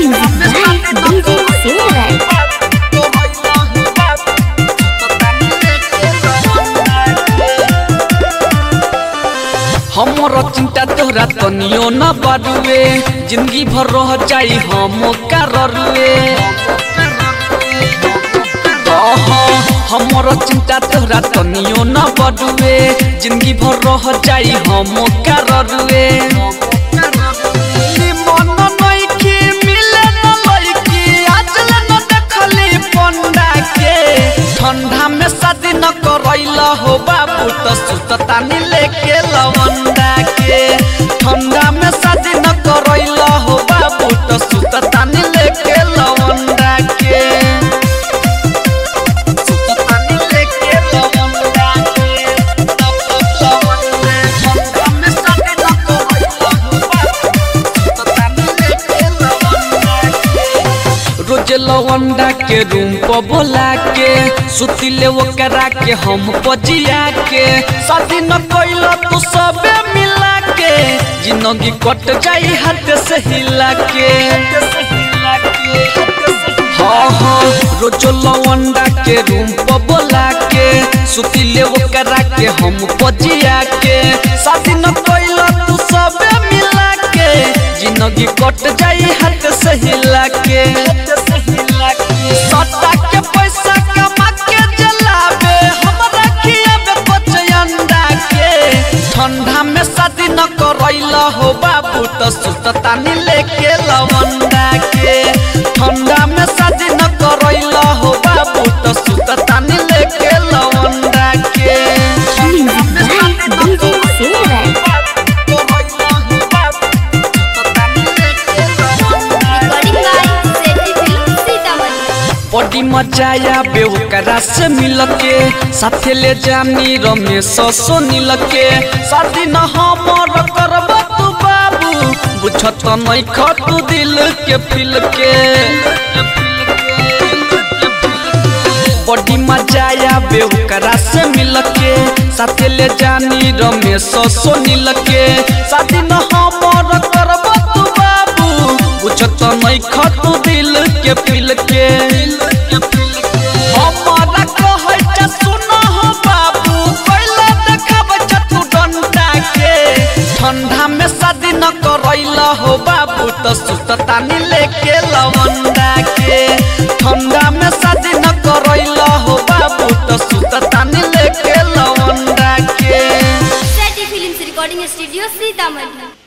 DJ Silver। हमर चिंता तोहरा तनियो न बरुए, जिंदगी भर रह जाई हम कररुए। हमर चिंता तोहरा तनियो न बरुए, जिंदगी भर रह जाई हम कररुए। ठंडा में शादी न करैला हो बाबू तो सुततानी लेके लवंडा के। ठंडा में शादी न करैला हो बाबू तो सुततानी लेके लवंडा के। सुततानी लेके लवंडा के। ठंडा में शादी न करैला हो बाबू सुततानी लेके लवंडा के। रोज लवंडा के रूम पर बोला के सुतिले ओकरा के हम पजिया के। शादी न कइला तू सबे मिला के, जिंदगी कट जाई हाथ से हिला के। हाँ रोज लवंडा के रूम पर बोला के सुतिले ओकरा के हम पजिया के। शादी न कइला तू सबे मिला के, जिंदगी कट जाई हाथ से हिला के। सट्टा के पैसा कमा के जलावे हमरा खियाबे कुछ अंडा के। ठंडा में शादी न करैला हो बाबू तो सुततानी लेके लवंडा के। ठंडा में शादी न करैला हो बाबू तो सुततानी लेके लवंडा के। DJ Silver। बड़ी मजाया बेवकरा से मिलके, साथे ले जानी रमेश सोनील के। शादी न हमर करब तू बाबू, बुझत नहीं खतू दिल के फिल के। बड़ी मजाया बेवकरा से मिलके, साथे ले जानी रमेश सोनील के। शादी न हमर करब तू बाबू, बुझत नहीं खतू दिल के फिल के। हमारा कहै छ सुन हो बाबू, पहले देखब छ तू डंडा के। ठंडा में शादी न करैला हो बाबू तो सुततानी लेके लवंडा के। ठंडा में शादी न करैला हो बाबू तो सुततानी लेके लवंडा के। सेटी फिल्म्स रिकॉर्डिंग स्टूडियो सीतामढ़ी।